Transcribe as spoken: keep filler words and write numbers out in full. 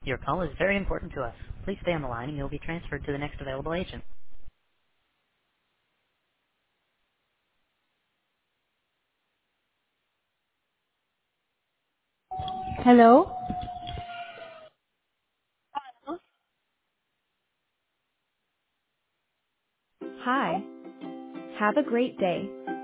Your call is very important to us. Please stay on the line and you'll be transferred to the next available agent. Hello. Hi. Have a great day.